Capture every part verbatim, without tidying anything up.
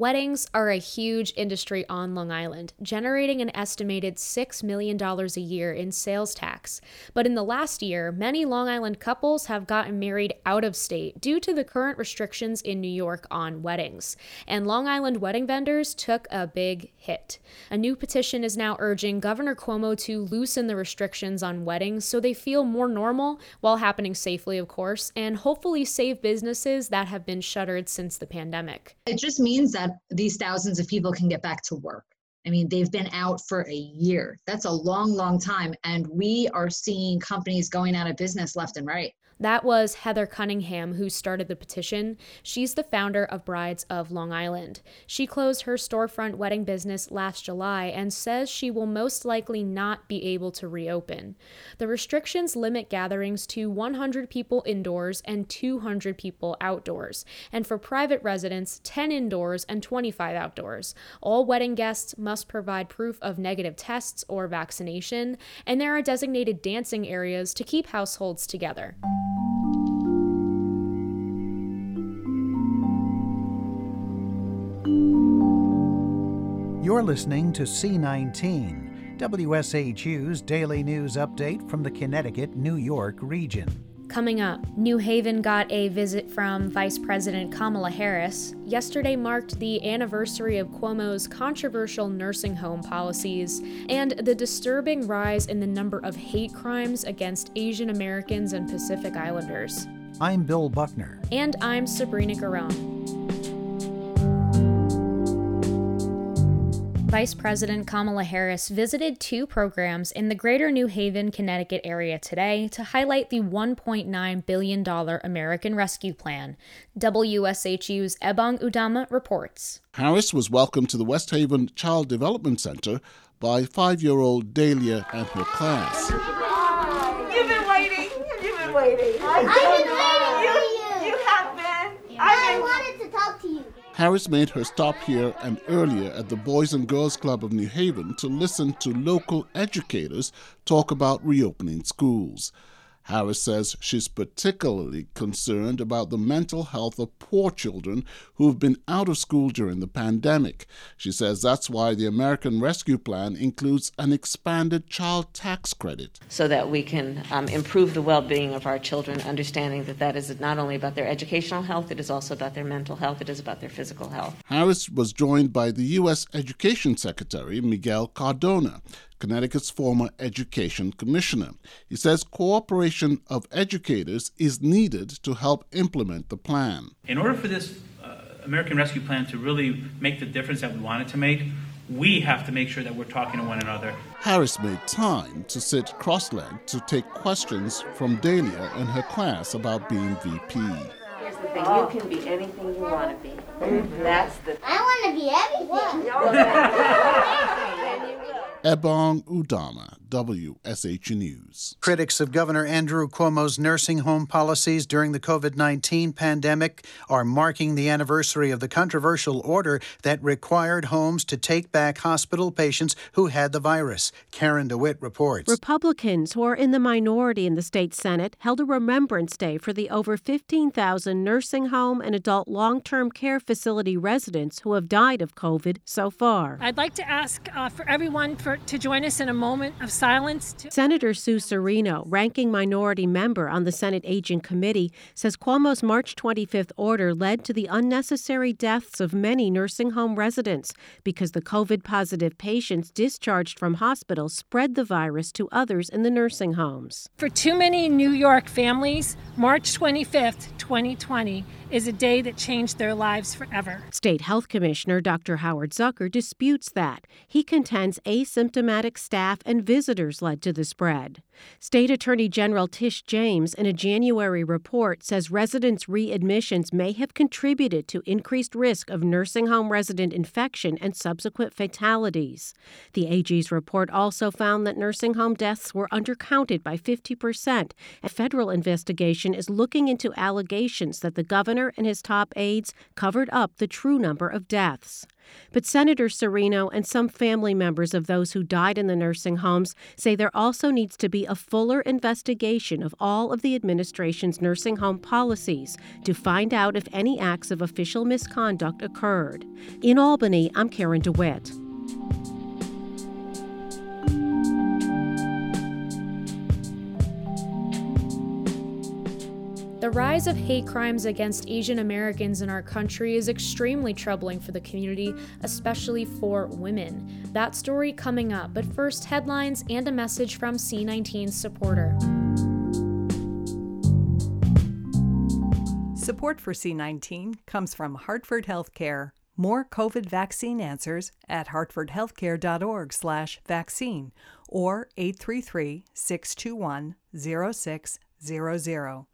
Weddings are a huge industry on Long Island, generating an estimated six million dollars a year in sales tax. But in the last year, many Long Island couples have gotten married out of state due to the current restrictions in New York on weddings. And Long Island wedding vendors took a big hit. A new petition is now urging Governor Cuomo to loosen the restrictions on weddings so they feel more normal while happening safely, of course, and hopefully save businesses that have been shuttered since the pandemic. It just means that these thousands of people can get back to work. I mean, they've been out for a year. That's a long, long time. And we are seeing companies going out of business left and right. That was Heather Cunningham, who started the petition. She's the founder of Brides of Long Island. She closed her storefront wedding business last July and says she will most likely not be able to reopen. The restrictions limit gatherings to one hundred people indoors and two hundred people outdoors, and for private residents, ten indoors and twenty-five outdoors. All wedding guests must provide proof of negative tests or vaccination, and there are designated dancing areas to keep households together. You're listening to C nineteen, W S H U's daily news update from the Connecticut-New York region. Coming up, New Haven got a visit from Vice President Kamala Harris. Yesterday marked the anniversary of Cuomo's controversial nursing home policies and the disturbing rise in the number of hate crimes against Asian Americans and Pacific Islanders. I'm Bill Buckner. And I'm Sabrina Garone. Vice President Kamala Harris visited two programs in the greater New Haven, Connecticut area today to highlight the one point nine billion dollars American Rescue Plan. W S H U's Ebong Udama reports. Harris was welcomed to the West Haven Child Development Center by five-year-old Dahlia and her class. You've been waiting. You've been waiting. I've been waiting. You, you have been. I wanted to talk to you. Harris made her stop here and earlier at the Boys and Girls Club of New Haven to listen to local educators talk about reopening schools. Harris says she's particularly concerned about the mental health of poor children who've been out of school during the pandemic. She says that's why the American Rescue Plan includes an expanded child tax credit. So that we can um, improve the well-being of our children, understanding that that is not only about their educational health, it is also about their mental health, it is about their physical health. Harris was joined by the U S Education Secretary, Miguel Cardona, Connecticut's former education commissioner. He says cooperation of educators is needed to help implement the plan. In order for this uh, American Rescue Plan to really make the difference that we want it to make, we have to make sure that we're talking to one another. Harris made time to sit cross-legged to take questions from Dahlia and her class about being V P. Here's the thing, you can be anything you want to be. Mm-hmm. That's the I want to be everything. Ebong Udama, W S H News. Critics of Governor Andrew Cuomo's nursing home policies during the covid nineteen pandemic are marking the anniversary of the controversial order that required homes to take back hospital patients who had the virus. Karen DeWitt reports. Republicans, who are in the minority in the state Senate, held a Remembrance Day for the over fifteen thousand nursing home and adult long-term care facility residents who have died of COVID so far. I'd like to ask uh, for everyone for, to join us in a moment of silence. To- Senator Sue Serino, ranking minority member on the Senate Aging Committee, says Cuomo's March twenty-fifth order led to the unnecessary deaths of many nursing home residents because the COVID-positive patients discharged from hospitals spread the virus to others in the nursing homes. For too many New York families, March twenty-fifth, twenty twenty is a day that changed their lives forever. State Health Commissioner Doctor Howard Zucker disputes that. He contends asymptomatic staff and visitors led to the spread. State Attorney General Tish James, in a January report, says residents' readmissions may have contributed to increased risk of nursing home resident infection and subsequent fatalities. The A G's report also found that nursing home deaths were undercounted by fifty percent. A federal investigation is looking into allegations that the governor and his top aides covered up the true number of deaths. But Senator Serino and some family members of those who died in the nursing homes say there also needs to be be a fuller investigation of all of the administration's nursing home policies to find out if any acts of official misconduct occurred. In Albany, I'm Karen DeWitt. The rise of hate crimes against Asian Americans in our country is extremely troubling for the community, especially for women. That story coming up, but first, headlines and a message from C nineteen's supporter. Support for C nineteen comes from Hartford Healthcare. More COVID vaccine answers at hartfordhealthcare.org slash vaccine or eight three three, six two one, zero six zero zero.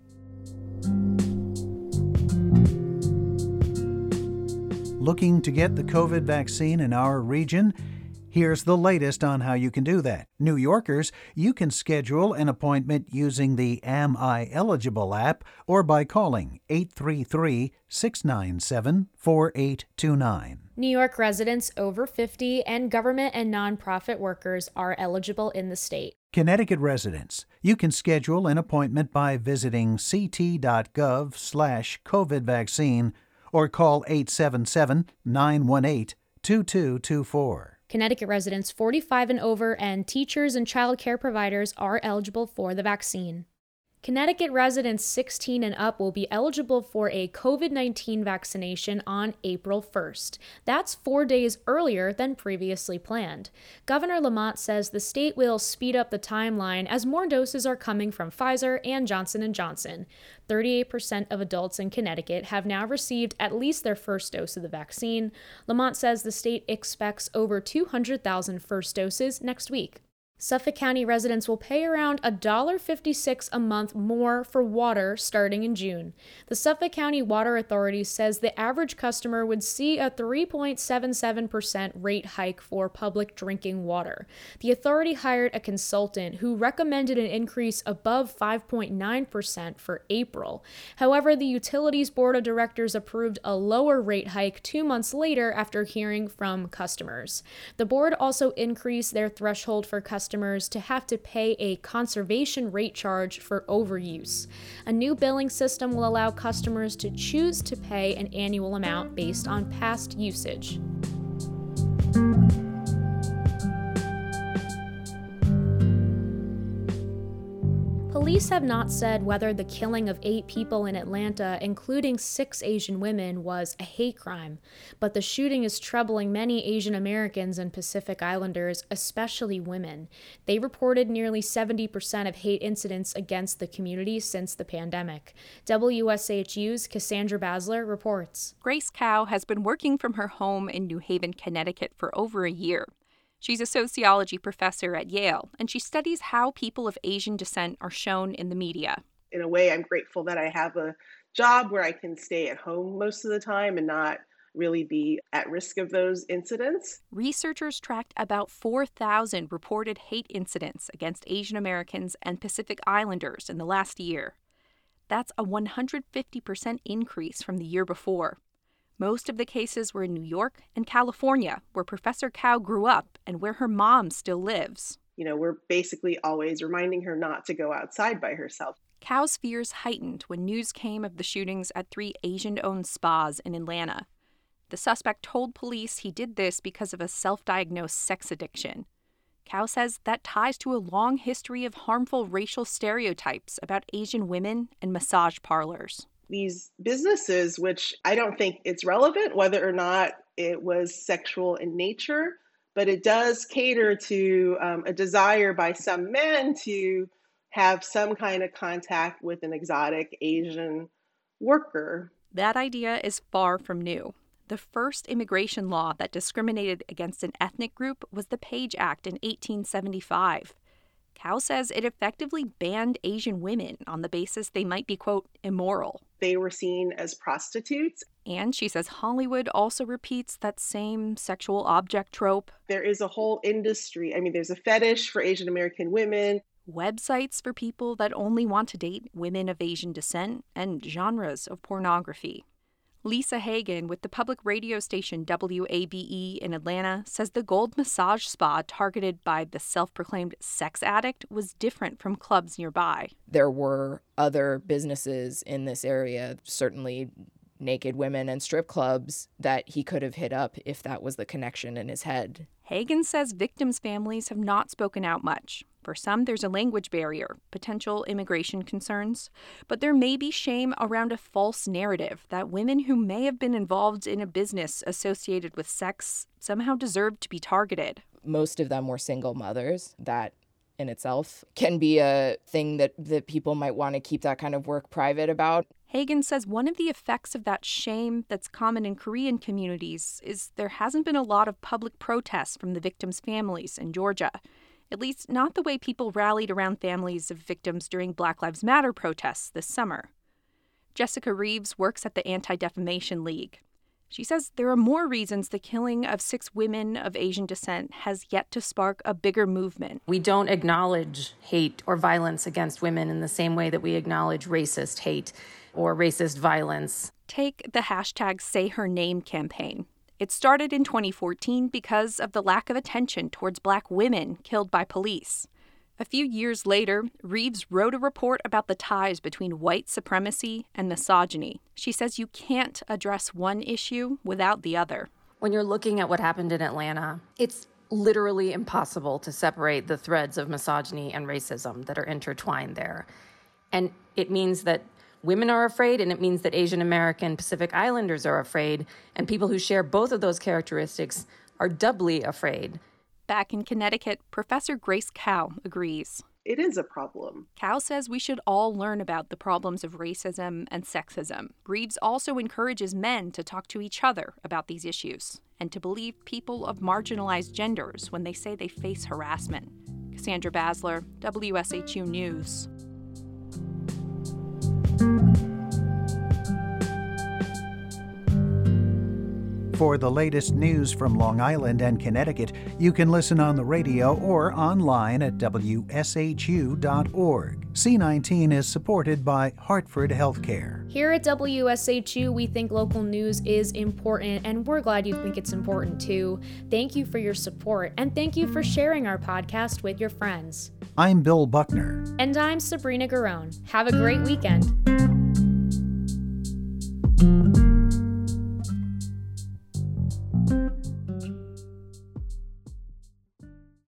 Looking to get the COVID vaccine in our region? Here's the latest on how you can do that. New Yorkers, you can schedule an appointment using the Am I Eligible app or by calling eight three three, six nine seven, four eight two nine. New York residents over fifty and government and nonprofit workers are eligible in the state. Connecticut residents, you can schedule an appointment by visiting ct.gov slash COVID vaccine or call eight seven seven, nine one eight, two two two four. Connecticut residents forty-five and over and teachers and child care providers are eligible for the vaccine. Connecticut residents sixteen and up will be eligible for a COVID nineteen vaccination on April first. That's four days earlier than previously planned. Governor Lamont says the state will speed up the timeline as more doses are coming from Pfizer and Johnson and Johnson. thirty-eight percent of adults in Connecticut have now received at least their first dose of the vaccine. Lamont says the state expects over two hundred thousand first doses next week. Suffolk County residents will pay around one dollar and fifty-six cents a month more for water starting in June. The Suffolk County Water Authority says the average customer would see a three point seven seven percent rate hike for public drinking water. The authority hired a consultant who recommended an increase above five point nine percent for April. However, the Utilities Board of Directors approved a lower rate hike two months later after hearing from customers. The board also increased their threshold for customers customers to have to pay a conservation rate charge for overuse. A new billing system will allow customers to choose to pay an annual amount based on past usage. Police have not said whether the killing of eight people in Atlanta, including six Asian women, was a hate crime, but the shooting is troubling many Asian Americans and Pacific Islanders, especially women. They reported nearly seventy percent of hate incidents against the community since the pandemic. W S H U's Cassandra Basler reports. Grace Kao has been working from her home in New Haven, Connecticut for over a year. She's a sociology professor at Yale, and she studies how people of Asian descent are shown in the media. In a way, I'm grateful that I have a job where I can stay at home most of the time and not really be at risk of those incidents. Researchers tracked about four thousand reported hate incidents against Asian Americans and Pacific Islanders in the last year. That's a one hundred fifty percent increase from the year before. Most of the cases were in New York and California, where Professor Kao grew up and where her mom still lives. You know, we're basically always reminding her not to go outside by herself. Kao's fears heightened when news came of the shootings at three Asian-owned spas in Atlanta. The suspect told police he did this because of a self-diagnosed sex addiction. Kao says that ties to a long history of harmful racial stereotypes about Asian women and massage parlors. These businesses, which I don't think it's relevant whether or not it was sexual in nature, but it does cater to um, a desire by some men to have some kind of contact with an exotic Asian worker. That idea is far from new. The first immigration law that discriminated against an ethnic group was the Page Act in eighteen seventy-five. Kao says it effectively banned Asian women on the basis they might be, quote, immoral. They were seen as prostitutes. And she says Hollywood also repeats that same sexual object trope. There is a whole industry. I mean, there's a fetish for Asian American women. Websites for people that only want to date women of Asian descent, and genres of pornography. Lisa Hagen with the public radio station W A B E in Atlanta says the Gold Massage Spa targeted by the self-proclaimed sex addict was different from clubs nearby. There were other businesses in this area, certainly naked women and strip clubs, that he could have hit up if that was the connection in his head. Hagen says victims' families have not spoken out much. For some, there's a language barrier, potential immigration concerns, but there may be shame around a false narrative that women who may have been involved in a business associated with sex somehow deserve to be targeted. Most of them were single mothers. That in itself can be a thing that, that people might want to keep that kind of work private about. Hagen says one of the effects of that shame that's common in Korean communities is there hasn't been a lot of public protests from the victims' families in Georgia. At least not the way people rallied around families of victims during Black Lives Matter protests this summer. Jessica Reeves works at the Anti-Defamation League. She says there are more reasons the killing of six women of Asian descent has yet to spark a bigger movement. We don't acknowledge hate or violence against women in the same way that we acknowledge racist hate or racist violence. Take the hashtag Say Her Name campaign. It started in twenty fourteen because of the lack of attention towards Black women killed by police. A few years later, Reeves wrote a report about the ties between white supremacy and misogyny. She says you can't address one issue without the other. When you're looking at what happened in Atlanta, it's literally impossible to separate the threads of misogyny and racism that are intertwined there. And it means that women are afraid, and it means that Asian American Pacific Islanders are afraid, and people who share both of those characteristics are doubly afraid. Back in Connecticut, Professor Grace Kao agrees. It is a problem. Kao says we should all learn about the problems of racism and sexism. Reeves also encourages men to talk to each other about these issues and to believe people of marginalized genders when they say they face harassment. Cassandra Basler, W S H U News. For the latest news from Long Island and Connecticut, you can listen on the radio or online at W S H U dot org. C nineteen is supported by Hartford Healthcare. Here at W S H U, we think local news is important, and we're glad you think it's important too. Thank you for your support, and thank you for sharing our podcast with your friends. I'm Bill Buckner. And I'm Sabrina Garone. Have a great weekend.